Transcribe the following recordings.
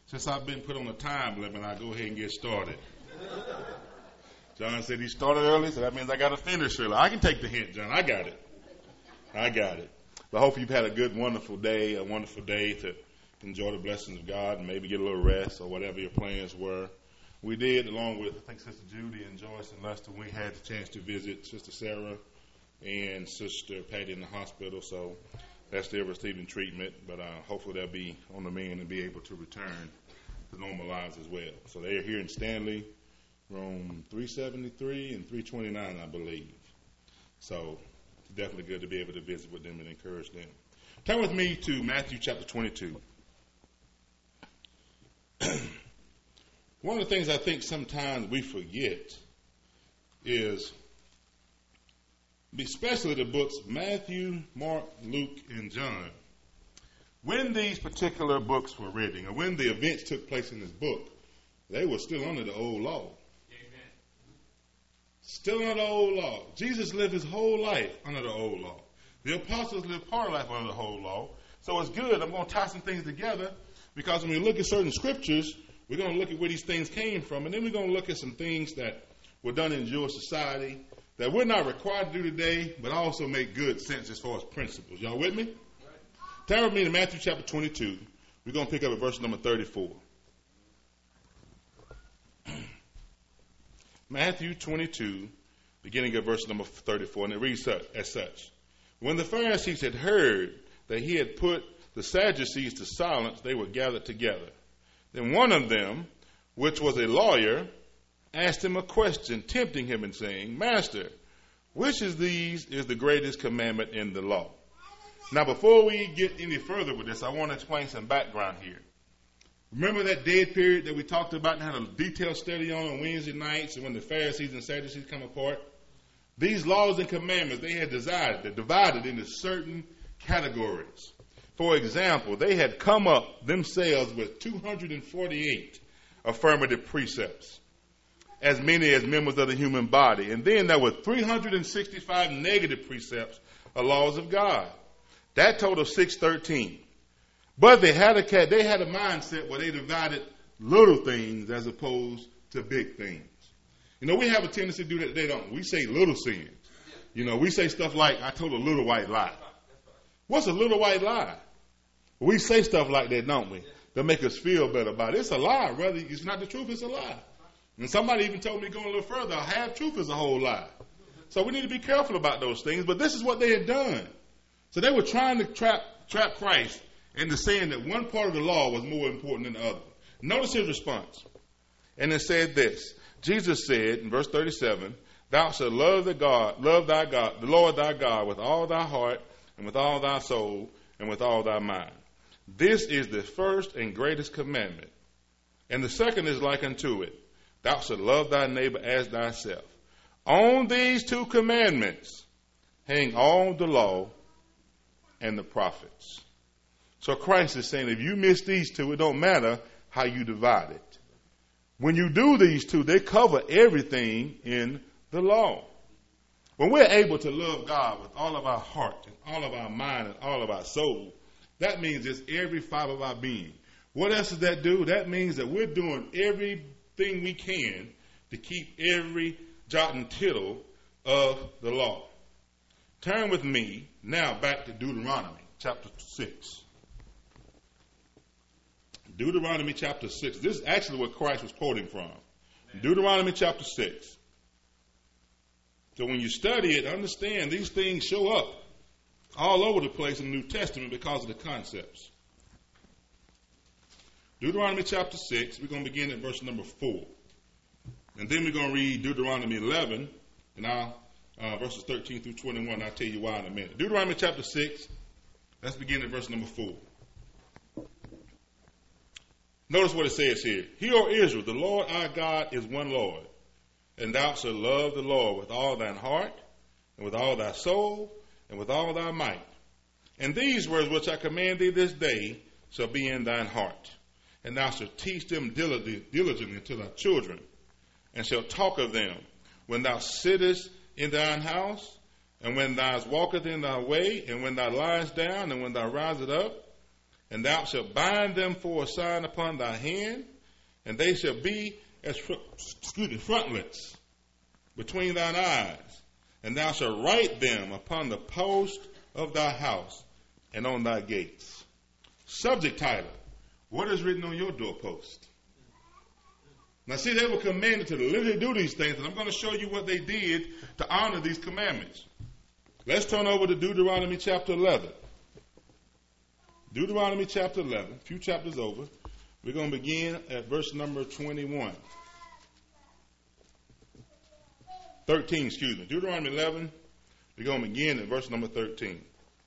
Since I've been put on a time limit, I'll go ahead and get started. John said he started early, so that means I got to finish early. I can take the hint, John. I got it. But I hope you've had a good, wonderful day to enjoy the blessings of God and maybe get a little rest or whatever your plans were. We did, along with, I think, Sister Judy and Joyce and Lester, we had the chance to visit Sister Sarah and Sister Patty in the hospital, so they're still receiving treatment, but hopefully they'll be on the mend and be able to return to normal lives as well. So they're here in Stanley, room 373 and 329, I believe. So it's definitely good to be able to visit with them and encourage them. Turn with me to Matthew chapter 22. One of the things I think sometimes we forget is, especially the books Matthew, Mark, Luke, and John, when these particular books were written, or when the events took place in this book, they were still under the old law. Amen. Still under the old law. Jesus lived his whole life under the old law. The apostles lived part of life under the whole law. So it's good. I'm going to tie some things together, because when we look at certain scriptures, we're going to look at where these things came from, and then we're going to look at some things that were done in Jewish society that we're not required to do today, but also make good sense as far as principles. Y'all with me? Right. Turn with me to Matthew chapter 22. We're going to pick up at verse number 34. Matthew 22, beginning at verse number 34, and it reads as such. When the Pharisees had heard that he had put the Sadducees to silence, they were gathered together. Then one of them, which was a lawyer, asked him a question, tempting him and saying, Master, which of these is the greatest commandment in the law? Now, before we get any further with this, I want to explain some background here. Remember that dead period that we talked about and had a detailed study on Wednesday nights, and when the Pharisees and Sadducees come apart? These laws and commandments, they had divided into certain categories. For example, they had come up themselves with 248 affirmative precepts, as many as members of the human body. And then there were 365 negative precepts or laws of God. That totaled 613. But they had a mindset where they divided little things as opposed to big things. You know, we have a tendency to do that. They don't. We say little sins. You know, we say stuff like, I told a little white lie. What's a little white lie? We say stuff like that, don't we? To make us feel better about it. It's a lie. Whether it's not the truth, it's a lie. And somebody even told me going a little further, half truth is a whole lie. So we need to be careful about those things. But this is what they had done. So they were trying to trap Christ into saying that one part of the law was more important than the other. Notice his response. And it said this. Jesus said in verse 37, Thou shalt love the Lord thy God with all thy heart and with all thy soul and with all thy mind. This is the first and greatest commandment. And the second is like unto it. Thou shalt love thy neighbor as thyself. On these two commandments hang all the law and the prophets. So Christ is saying if you miss these two, it don't matter how you divide it. When you do these two, they cover everything in the law. When we're able to love God with all of our heart and all of our mind and all of our soul, that means it's every fiber of our being. What else does that do? That means that we're doing everything we can to keep every jot and tittle of the law. Turn with me now back to Deuteronomy chapter 6. Deuteronomy chapter 6. This is actually what Christ was quoting from. Deuteronomy chapter 6. So when you study it, understand these things show up all over the place in the New Testament because of the concepts. Deuteronomy chapter 6, we're going to begin at verse number 4. And then we're going to read Deuteronomy 11, and verses 13 through 21. I'll tell you why in a minute. Deuteronomy chapter 6, let's begin at verse number 4. Notice what it says here. Hear, O Israel, the Lord our God is one Lord. And thou shalt love the Lord with all thine heart, and with all thy soul, and with all thy might. And these words which I command thee this day shall be in thine heart. And thou shalt teach them diligently to thy children, and shalt talk of them when thou sittest in thine house, and when thou walkest in thy way, and when thou liest down, and when thou risest up. And thou shalt bind them for a sign upon thy hand, and they shall be as frontlets between thine eyes. And thou shalt write them upon the post of thy house and on thy gates. Subject title: what is written on your doorpost? Now see, they were commanded to literally do these things, and I'm going to show you what they did to honor these commandments. Let's turn over to Deuteronomy chapter 11. Deuteronomy chapter 11, a few chapters over. We're going to begin at verse number 13, Deuteronomy 11, we're going to begin at verse number 13.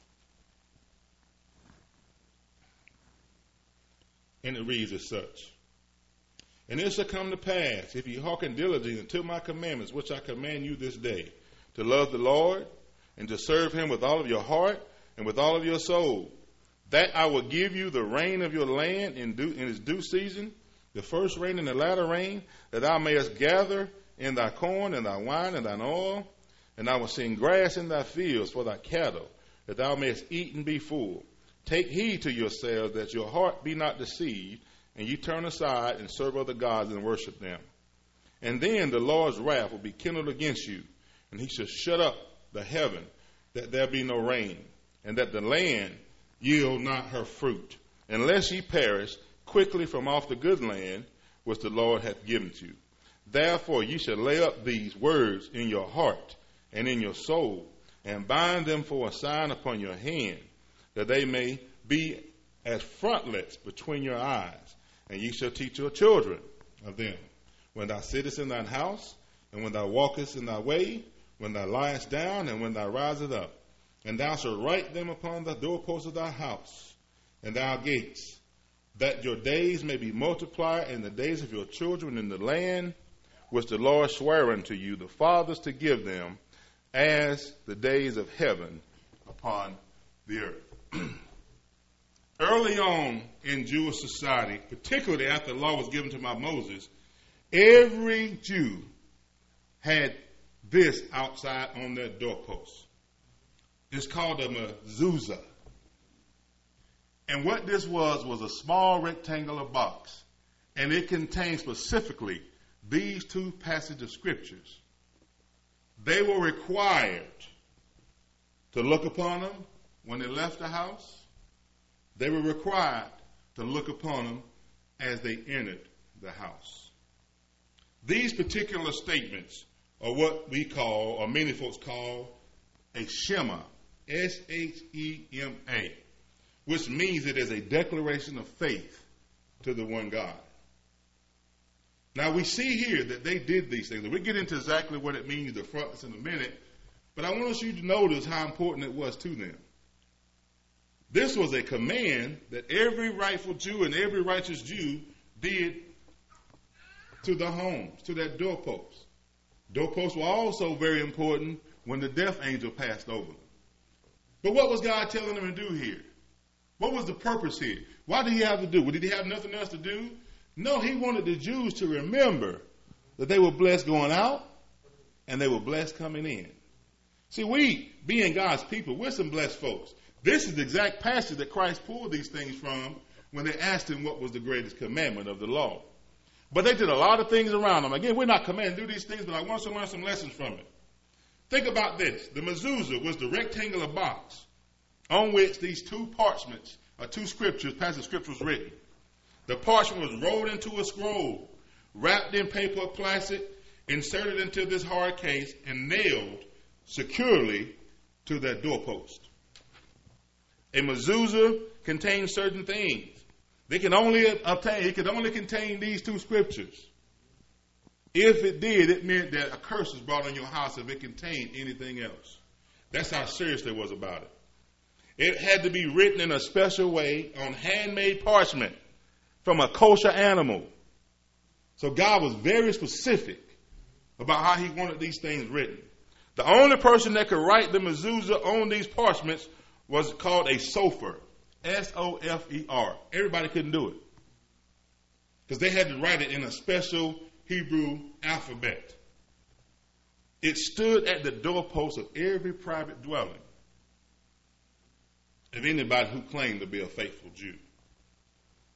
And it reads as such: And it shall come to pass, if ye hearken diligently unto my commandments, which I command you this day, to love the Lord, and to serve him with all of your heart and with all of your soul, that I will give you the rain of your land in its due season, the first rain and the latter rain, that thou mayest gather in thy corn and thy wine and thine oil, and I will send grass in thy fields for thy cattle, that thou mayest eat and be full. Take heed to yourselves that your heart be not deceived, and ye turn aside and serve other gods and worship them. And then the Lord's wrath will be kindled against you, and he shall shut up the heaven, that there be no rain, and that the land yield not her fruit, unless ye perish quickly from off the good land which the Lord hath given to you. Therefore ye shall lay up these words in your heart and in your soul, and bind them for a sign upon your hand, that they may be as frontlets between your eyes. And ye shall teach your children of them, when thou sittest in thine house, and when thou walkest in thy way, when thou liest down, and when thou risest up. And thou shalt write them upon the doorposts of thy house and thy gates, that your days may be multiplied in the days of your children in the land which the Lord sware unto you, the fathers, to give them, as the days of heaven upon the earth. Early on in Jewish society, particularly after the law was given to Moses, every Jew had this outside on their doorpost. It's called a mezuzah. And what this was a small rectangular box. And it contained specifically these two passages of scriptures. They were required to look upon them when they left the house. They were required to look upon them as they entered the house. These particular statements are what we call, or many folks call, a Shema, S-H-E-M-A, which means it is a declaration of faith to the one God. Now we see here that they did these things. We'll get into exactly what it means, the fronts, in a minute, but I want you to notice how important it was to them. This was a command that every rightful Jew and every righteous Jew did to the homes, to that doorpost. Doorposts were also very important when the death angel passed over them. But what was God telling them to do here? What was the purpose here? Why did he have to do? Did he have nothing else to do? No, he wanted the Jews to remember that they were blessed going out and they were blessed coming in. See, we, being God's people, we're some blessed folks. This is the exact passage that Christ pulled these things from when they asked him what was the greatest commandment of the law. But they did a lot of things around them. Again, we're not commanded to do these things, but I want us to learn some lessons from it. Think about this. The mezuzah was the rectangular box on which these two parchments, or two scriptures, passage of scripture was written. The parchment was rolled into a scroll, wrapped in paper plastic, inserted into this hard case, and nailed securely to that doorpost. A mezuzah contains certain things. It could only contain these two scriptures. If it did, it meant that a curse was brought on your house if it contained anything else. That's how serious they was about it. It had to be written in a special way on handmade parchment from a kosher animal. So God was very specific about how he wanted these things written. The only person that could write the mezuzah on these parchments was called a sofer, S-O-F-E-R. Everybody couldn't do it because they had to write it in a special Hebrew alphabet. It stood at the doorpost of every private dwelling of anybody who claimed to be a faithful Jew.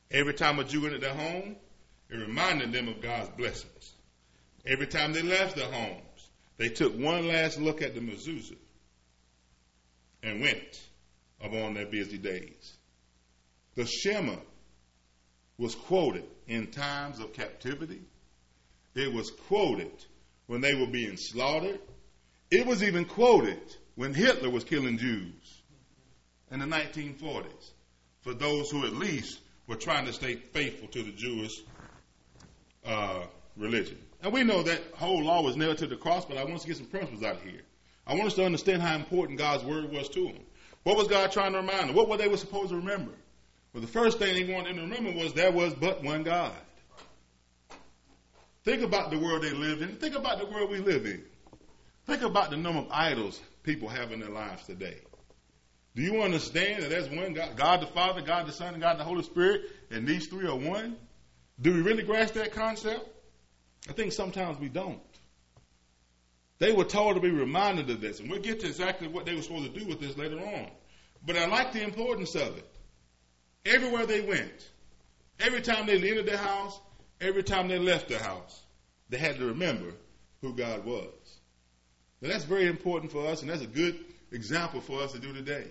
Every time a Jew entered their home, it reminded them of God's blessings. Every time they left their homes, they took one last look at the mezuzah and went upon their busy days. The Shema was quoted in times of captivity. It was quoted when they were being slaughtered. It was even quoted when Hitler was killing Jews in the 1940s, for those who at least were trying to stay faithful to the Jewish religion. And we know that whole law was nailed to the cross, but I want us to get some principles out here. I want us to understand how important God's word was to them. What was God trying to remind them? What were they were supposed to remember? Well, the first thing he wanted them to remember was there was but one God. Think about the world they lived in. Think about the world we live in. Think about the number of idols people have in their lives today. Do you understand that there's one God, God the Father, God the Son, and God the Holy Spirit, and these three are one? Do we really grasp that concept? I think sometimes we don't. They were told to be reminded of this, and we'll get to exactly what they were supposed to do with this later on. But I like the importance of it. Everywhere they went, every time they entered their house, every time they left their house, they had to remember who God was. Now that's very important for us, and that's a good example for us to do today.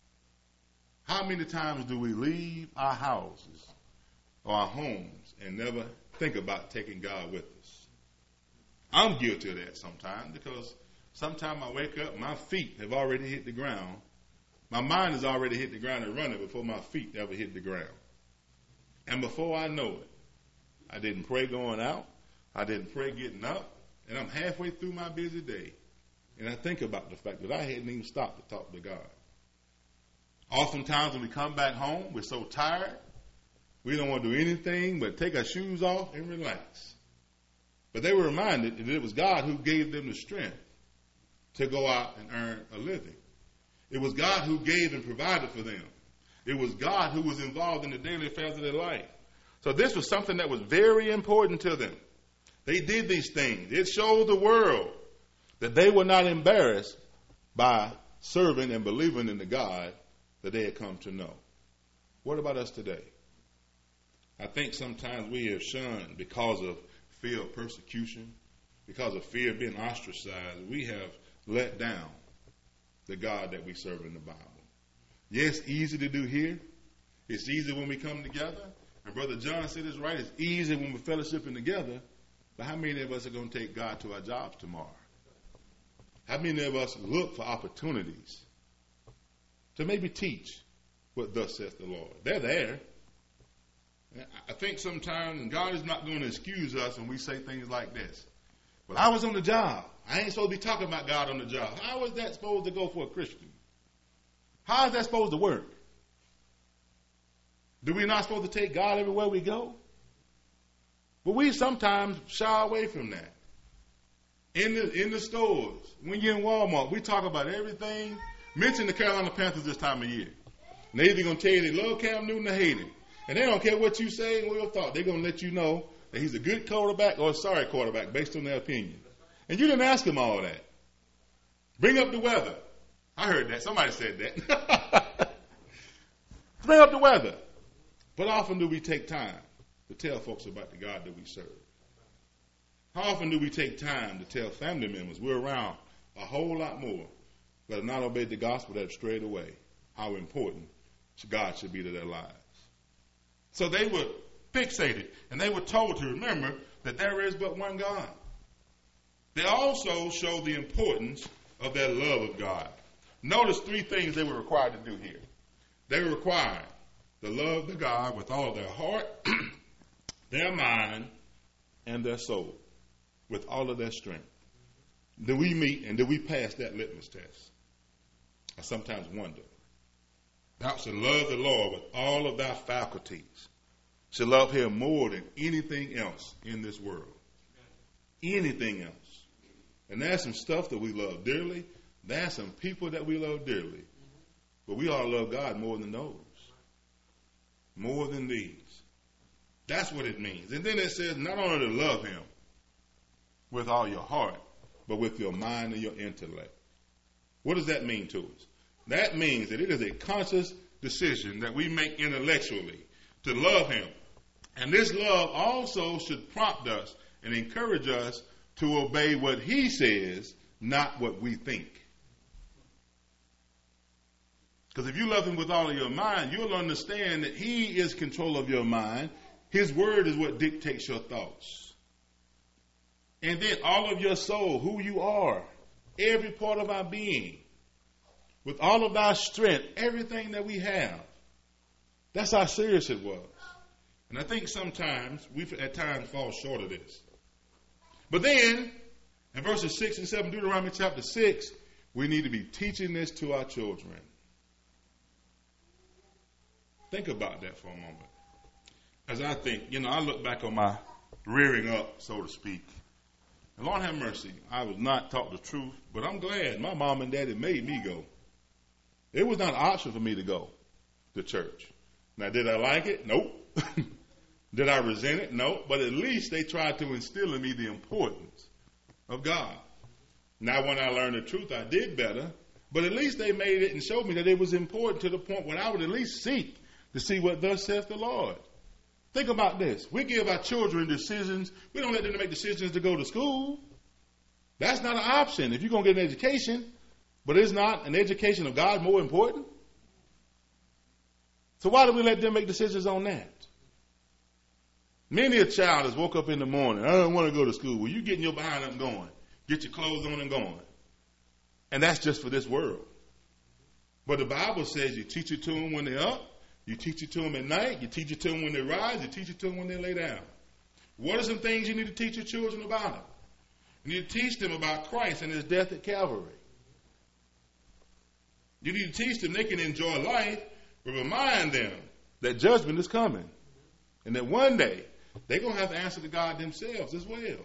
How many times do we leave our houses or our homes and never think about taking God with us? I'm guilty of that sometimes, because sometimes I wake up, my feet have already hit the ground. My mind has already hit the ground and running before my feet ever hit the ground. And before I know it, I didn't pray going out. I didn't pray getting up. And I'm halfway through my busy day. And I think about the fact that I hadn't even stopped to talk to God. Oftentimes when we come back home, we're so tired, we don't want to do anything but take our shoes off and relax. But they were reminded that it was God who gave them the strength to go out and earn a living. It was God who gave and provided for them. It was God who was involved in the daily affairs of their life. So this was something that was very important to them. They did these things. It showed the world that they were not embarrassed by serving and believing in the God that they had come to know. What about us today? I think sometimes we have shunned because of fear of persecution, because of fear of being ostracized. We have let down the God that we serve in the Bible. Yes, easy to do here. It's easy when we come together. And Brother John said it's right. It's easy when we're fellowshipping together. But how many of us are going to take God to our jobs tomorrow? How many of us look for opportunities to maybe teach what thus saith the Lord? They're there. I think sometimes God is not going to excuse us when we say things like this. Well, I was on the job. I ain't supposed to be talking about God on the job. How is that supposed to go for a Christian? How is that supposed to work? Do we not supposed to take God everywhere we go? But we sometimes shy away from that. In the stores, when you're in Walmart, we talk about everything. Mention the Carolina Panthers this time of year. And they're either going to tell you they love Cam Newton or hate him. And they don't care what you say and what your thought. They're going to let you know that he's a good quarterback or a sorry quarterback based on their opinion. And you didn't ask them all that. Bring up the weather. I heard that. Somebody said that. Bring up the weather. But often do we take time to tell folks about the God that we serve? How often do we take time to tell family members we're around a whole lot more that have not obeyed the gospel, that have strayed away, how important God should be to their lives? So they were fixated, and they were told to remember that there is but one God. They also show the importance of their love of God. Notice three things they were required to do here. They were required to love the God with all their heart, their mind, and their soul, with all of their strength. Do we meet and do we pass that litmus test? I sometimes wonder. Thou shalt love the Lord with all of thy faculties. Shall love him more than anything else in this world. Anything else. And there's some stuff that we love dearly. There's some people that we love dearly. But we all love God more than those. More than these. That's what it means. And then it says not only to love him with all your heart, but with your mind and your intellect. What does that mean to us? That means that it is a conscious decision that we make intellectually to love him. And this love also should prompt us and encourage us to obey what he says, not what we think. Because if you love him with all of your mind, you'll understand that he is control of your mind. His word is what dictates your thoughts. And then all of your soul, who you are, every part of our being, with all of our strength, everything that we have. That's how serious it was. And I think sometimes we at times fall short of this. But then, in verses 6 and 7, Deuteronomy chapter 6, we need to be teaching this to our children. Think about that for a moment. As I think, I look back on my rearing up, so to speak. And Lord have mercy, I was not taught the truth, but I'm glad my mom and daddy made me go. It was not an option for me to go to church. Now, did I like it? Nope. Did I resent it? No. But at least they tried to instill in me the importance of God. Now, when I learned the truth, I did better. But at least they made it and showed me that it was important to the point where I would at least seek to see what thus saith the Lord. Think about this. We give our children decisions. We don't let them make decisions to go to school. That's not an option if you're going to get an education. But is not an education of God more important? So why do we let them make decisions on that? Many a child has woke up in the morning, I don't want to go to school. Well, you getting your behind up and going. Get your clothes on and going. And that's just for this world. But the Bible says you teach it to them when they're up. You teach it to them at night. You teach it to them when they rise. You teach it to them when they lay down. What are some things you need to teach your children about? You need to teach them about Christ and his death at Calvary. You need to teach them they can enjoy life, but remind them that judgment is coming. And that one day, they're going to have to answer to God themselves as well.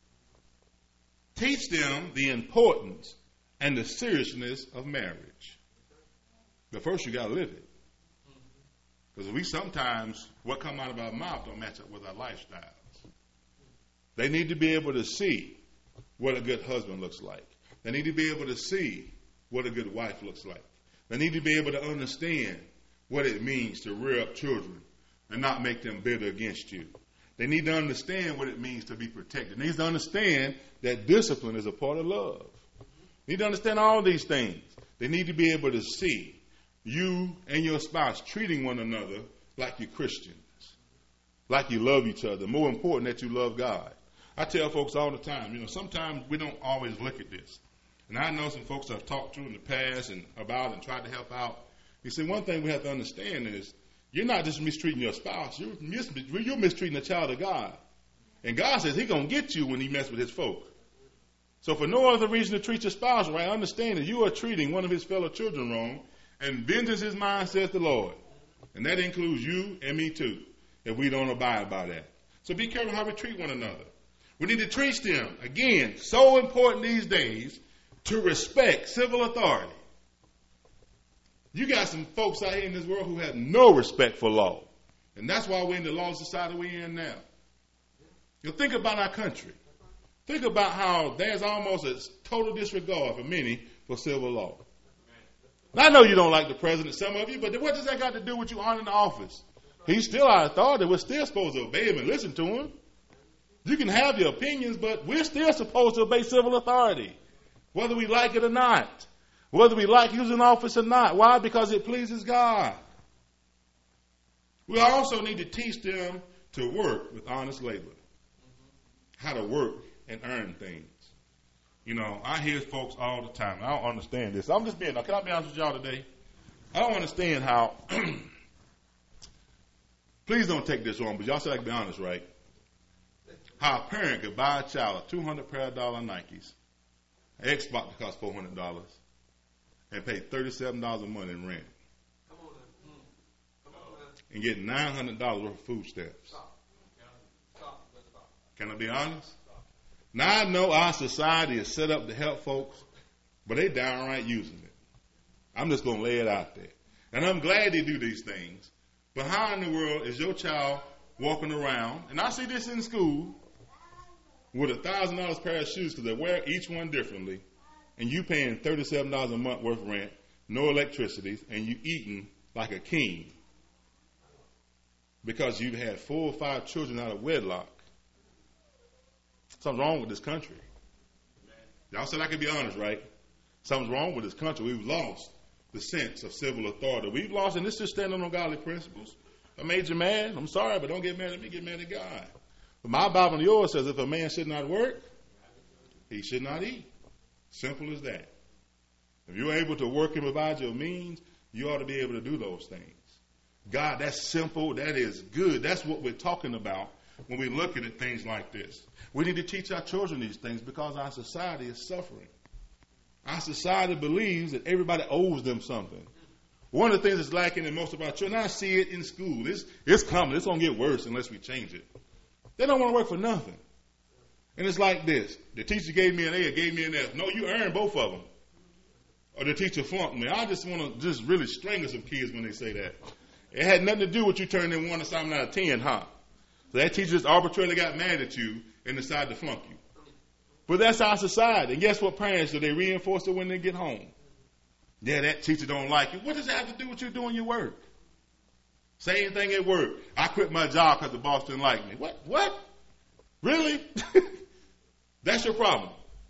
Teach them the importance and the seriousness of marriage. But first, you got to live it. Because we sometimes, what come out of our mouth don't match up with our lifestyles. They need to be able to see what a good husband looks like. They need to be able to see what a good wife looks like. They need to be able to understand what it means to rear up children and not make them bitter against you. They need to understand what it means to be protected. They need to understand that discipline is a part of love. They need to understand all these things. They need to be able to see you and your spouse treating one another like you're Christians, like you love each other. More important, that you love God. I tell folks all the time, sometimes we don't always look at this. And I know some folks I've talked to in the past and about and tried to help out. You see, one thing we have to understand is you're not just mistreating your spouse. You're mistreating a child of God. And God says he's going to get you when he messes with his folk. So for no other reason to treat your spouse right, understand that you are treating one of his fellow children wrong. And vengeance is mine, says the Lord. And that includes you and me too, if we don't abide by that. So be careful how we treat one another. We need to teach them, again, so important these days, to respect civil authority. You got some folks out here in this world who have no respect for law. And that's why we're in the law society we're in now. Think about our country. Think about how there's almost a total disregard for many for civil law. Now, I know you don't like the president, some of you, but what does that got to do with you honoring the office? He's still our authority. We're still supposed to obey him and listen to him. You can have your opinions, but we're still supposed to obey civil authority, whether we like it or not, whether we like using office or not. Why? Because it pleases God. We also need to teach them to work with honest labor, how to work and earn things. I hear folks all the time. I don't understand this. Can I be honest with y'all today? I don't understand how, please don't take this wrong, but y'all said I can be honest, right? How a parent could buy a child a $200 pair of Nikes, an Xbox that costs $400, and pay $37 a month in rent. And get $900 worth of food stamps. Can I be honest? Now, I know our society is set up to help folks, but they downright using it. I'm just going to lay it out there. And I'm glad they do these things. But how in the world is your child walking around, and I see this in school, with $1,000 pair of shoes because they wear each one differently, and you paying $37 a month worth of rent, no electricity, and you eating like a king. because you've had 4 or 5 children out of wedlock. Something's wrong with this country. Y'all said I can be honest, right? Something's wrong with this country. We've lost the sense of civil authority. We've lost, and this is standing on godly principles. I made you mad. I'm sorry, but don't get mad at me. Get mad at God. But my Bible and yours says if a man should not work, he should not eat. Simple as that. If you're able to work and provide your means, you ought to be able to do those things. God, that's simple. That is good. That's what we're talking about when we're looking at things like this. We need to teach our children these things because our society is suffering. Our society believes that everybody owes them something. One of the things that's lacking in most of our children, I see it in school. It's coming. It's going to get worse unless we change it. They don't want to work for nothing. And it's like this. The teacher gave me an A or gave me an F. No, you earned both of them. Or the teacher flunked me. I just want to just really strangle some kids when they say that. It had nothing to do with you turning in 1 assignment out of 10, huh? So that teacher just arbitrarily got mad at you and decided to flunk you. But that's our society. And guess what parents do? They reinforce it when they get home. Yeah, that teacher don't like you. What does that have to do with you doing your work? Same thing at work. I quit my job because the boss didn't like me. What? Really? That's your problem.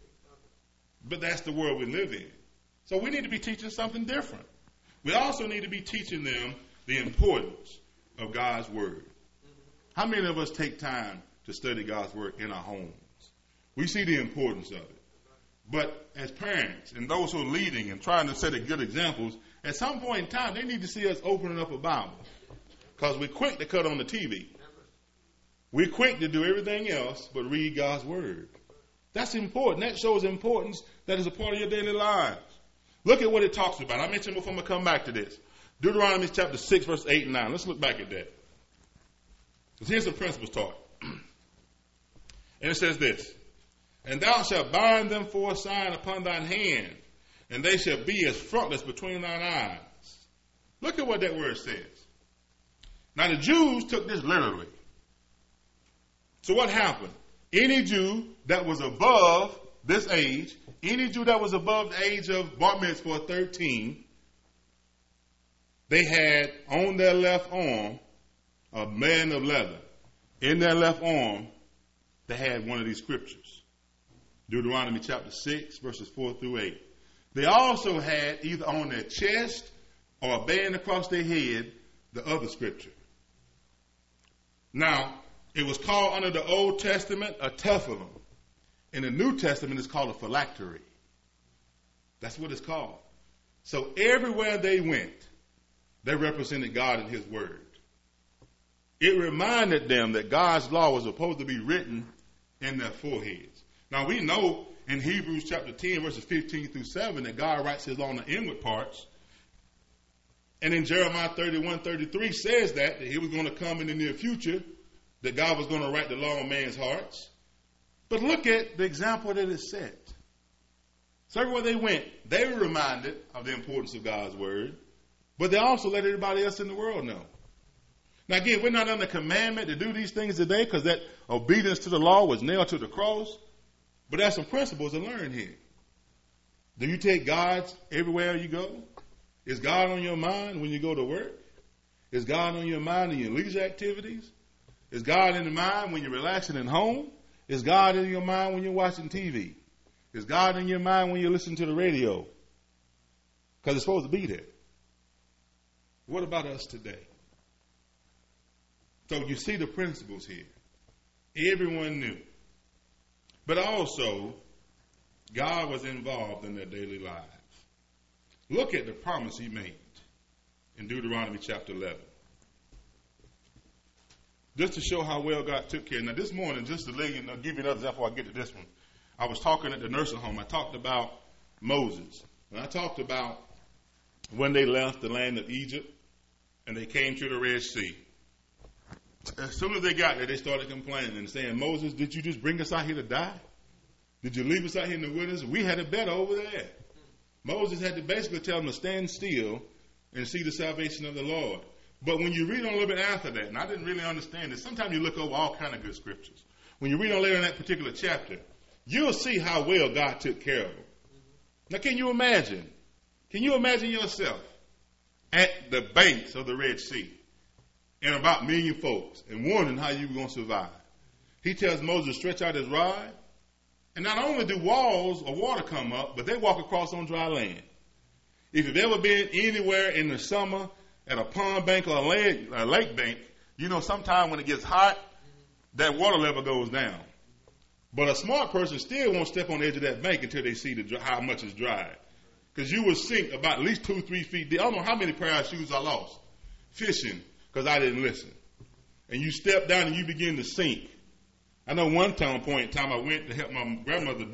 But that's the world we live in. So we need to be teaching something different. We also need to be teaching them the importance of God's Word. How many of us take time to study God's Word in our homes? We see the importance of it. But as parents and those who are leading and trying to set good examples, at some point in time, they need to see us opening up a Bible. Because we're quick to cut on the TV. We're quick to do everything else but read God's Word. That's important. That shows importance that is a part of your daily lives. Look at what it talks about. I mentioned before I'm going to come back to this. Deuteronomy chapter 6, verse 8 and 9. Let's look back at that. Because here's some principles taught. And it says this. And thou shalt bind them for a sign upon thine hand, and they shall be as frontlets between thine eyes. Look at what that word says. Now the Jews took this literally. So what happened? Any Jew that was above this age, any Jew that was above the age of bar mitzvah 13, they had on their left arm a band of leather. In their left arm, they had one of these scriptures. Deuteronomy chapter 6, verses 4 through 8. They also had either on their chest or a band across their head the other scripture. Now, it was called under the Old Testament a tefillin. In the New Testament, it's called a phylactery. That's what it's called. So everywhere they went, they represented God and His Word. It reminded them that God's law was supposed to be written in their foreheads. Now we know in Hebrews chapter 10, verses 15 through 7, that God writes His law on the inward parts. And in Jeremiah 31:33 says that He was going to come in the near future, that God was going to write the law on man's hearts. But look at the example that is set. So everywhere they went, they were reminded of the importance of God's Word, but they also let everybody else in the world know. Now again, we're not under commandment to do these things today because that obedience to the law was nailed to the cross. But there's some principles to learn here. Do you take God everywhere you go? Is God on your mind when you go to work? Is God on your mind in your leisure activities? Is God in your mind when you're relaxing at home? Is God in your mind when you're watching TV? Is God in your mind when you're listening to the radio? Because it's supposed to be there. What about us today? So you see the principles here. Everyone knew. But also, God was involved in their daily lives. Look at the promise He made in Deuteronomy chapter 11. Just to show how well God took care. Now this morning, just to give you another example before I get to this one, I was talking at the nursing home. I talked about Moses. And I talked about when they left the land of Egypt and they came to the Red Sea. As soon as they got there, they started complaining and saying, Moses, did you just bring us out here to die? Did you leave us out here in the wilderness? We had it better over there. Moses had to basically tell them to stand still and see the salvation of the Lord. But when you read on a little bit after that, and I didn't really understand this, sometimes you look over all kind of good scriptures. When you read on later in that particular chapter, you'll see how well God took care of them. Now, can you imagine? Can you imagine yourself at the banks of the Red Sea? and about a million folks and wondering how you were going to survive. He tells Moses to stretch out his rod, and not only do walls of water come up, but they walk across on dry land. If you've ever been anywhere in the summer at a pond bank or a lake bank, you know sometime when it gets hot, that water level goes down. But a smart person still won't step on the edge of that bank until they see how much is dried. Because you will sink about at least 2-3 feet deep. I don't know how many pair of shoes I lost fishing because I didn't listen. And you step down and you begin to sink. I know one point in time I went to help my grandmother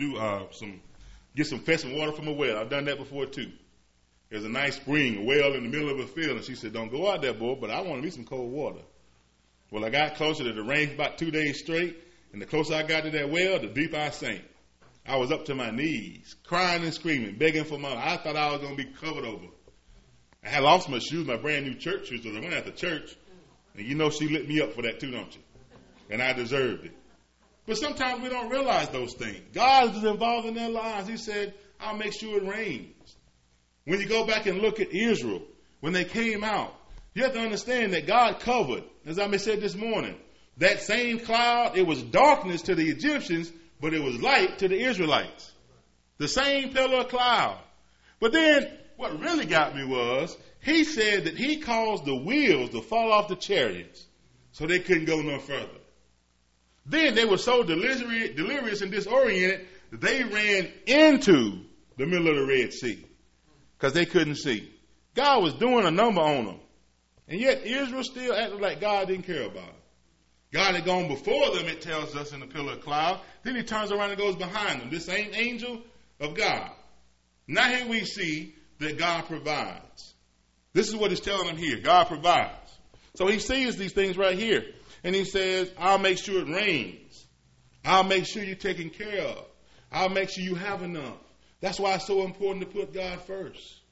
get some fetching water from a well. I've done that before too. There's a nice spring, a well in the middle of a field, and she said, "Don't go out there, boy, but I want me some cold water." Well, I got closer to the rain about 2 days straight, and the closer I got to that well, the deeper I sank. I was up to my knees, crying and screaming, begging for money. I thought I was going to be covered over. I had lost my shoes, my brand new church shoes, so I went after church, and you know she lit me up for that too, don't you? And I deserved it. But sometimes we don't realize those things. God is involved in their lives. He said, "I'll make sure it rains." When you go back and look at Israel, when they came out, you have to understand that God covered, as I said this morning, that same cloud. It was darkness to the Egyptians, but it was light to the Israelites. The same pillar of cloud. But then what really got me was, he said that he caused the wheels to fall off the chariots so they couldn't go no further. Then they were so delirious and disoriented that they ran into the middle of the Red Sea because they couldn't see. God was doing a number on them. And yet Israel still acted like God didn't care about them. God had gone before them, it tells us, in the pillar of cloud. Then he turns around and goes behind them. This same angel of God. Now here we see that God provides. This is what he's telling them here. God provides. So he sees these things right here. And he says, "I'll make sure it rains. I'll make sure you're taken care of. I'll make sure you have enough." That's why it's so important to put God first.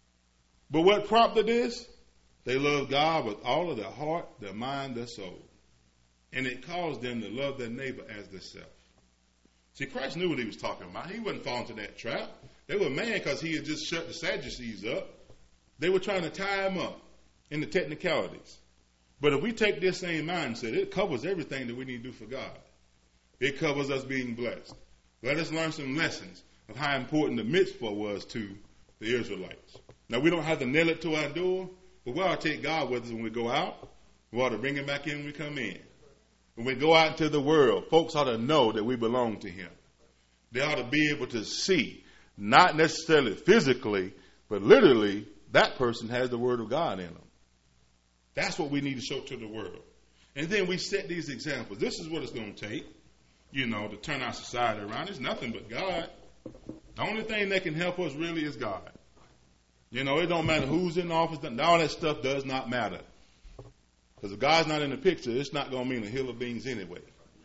But what prompted this? They loved God with all of their heart, their mind, their soul. And it caused them to love their neighbor as themselves. See, Christ knew what he was talking about. He wasn't falling to that trap. They were mad because he had just shut the Sadducees up. They were trying to tie him up in the technicalities. But if we take this same mindset, it covers everything that we need to do for God. It covers us being blessed. Let us learn some lessons of how important the mitzvah was to the Israelites. Now, we don't have to nail it to our door, but we ought to take God with us when we go out. We ought to bring him back in when we come in. When we go out into the world, folks ought to know that we belong to him. They ought to be able to see, not necessarily physically, but literally, that person has the word of God in them. That's what we need to show to the world. And then we set these examples. This is what it's going to take, to turn our society around. It's nothing but God. The only thing that can help us really is God. It don't matter who's in office. All that stuff does not matter. Because if God's not in the picture, it's not going to mean a hill of beans anyway.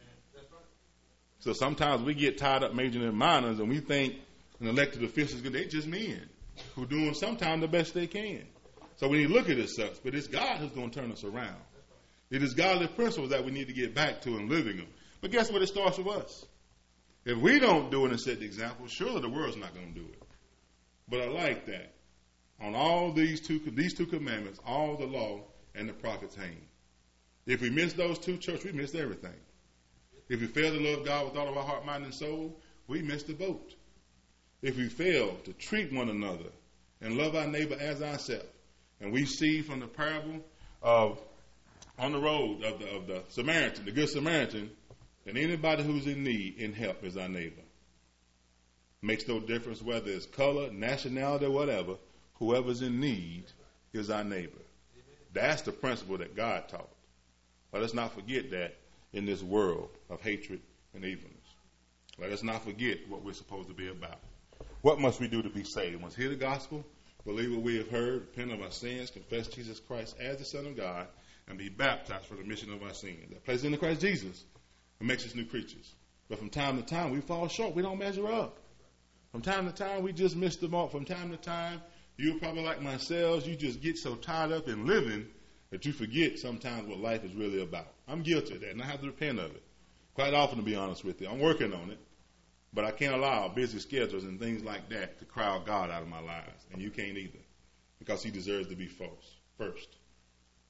So sometimes we get tied up majoring in minors and we think an elected official is good. They're just men who are doing sometimes the best they can. So we need to look at it as such. But it's God who's going to turn us around. It is godly principles that we need to get back to and living them. But guess what? It starts with us. If we don't do it and set the example, surely the world's not going to do it. But I like that. On all these two commandments, all the law and the prophets hang. If we miss those two, church, we miss everything. If we fail to love God with all of our heart, mind, and soul, we miss the boat. If we fail to treat one another and love our neighbor as ourselves, and we see from the parable of on the road of the Samaritan, the Good Samaritan, that anybody who's in need, in help, is our neighbor. Makes no difference whether it's color, nationality, or whatever. Whoever's in need is our neighbor. That's the principle that God taught. But let's not forget that in this world of hatred and evilness. Let us not forget what we're supposed to be about. What must we do to be saved? We must hear the gospel, believe what we have heard, repent of our sins, confess Jesus Christ as the Son of God, and be baptized for the remission of our sins. That places in Christ Jesus and makes us new creatures. But from time to time, we fall short. We don't measure up. From time to time, we just miss the mark. From time to time, you're probably like myself. You just get so tied up in living that you forget sometimes what life is really about. I'm guilty of that, and I have to repent of it. Quite often, to be honest with you. I'm working on it. But I can't allow busy schedules and things like that to crowd God out of my lives. And you can't either. Because he deserves to be first.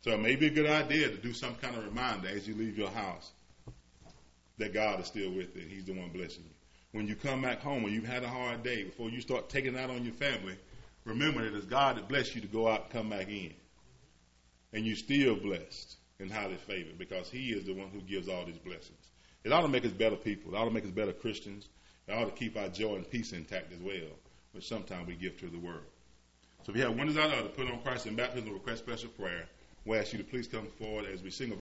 So it may be a good idea to do some kind of reminder as you leave your house that God is still with you. He's the one blessing you. When you come back home, when you've had a hard day, before you start taking out on your family, remember that it's God that blessed you to go out and come back in. And you're still blessed and highly favored because He is the one who gives all these blessings. It ought to make us better people. It ought to make us better Christians. It ought to keep our joy and peace intact as well, which sometimes we give to the world. So if you have one desire to put on Christ in baptism or request special prayer, we ask you to please come forward as we sing a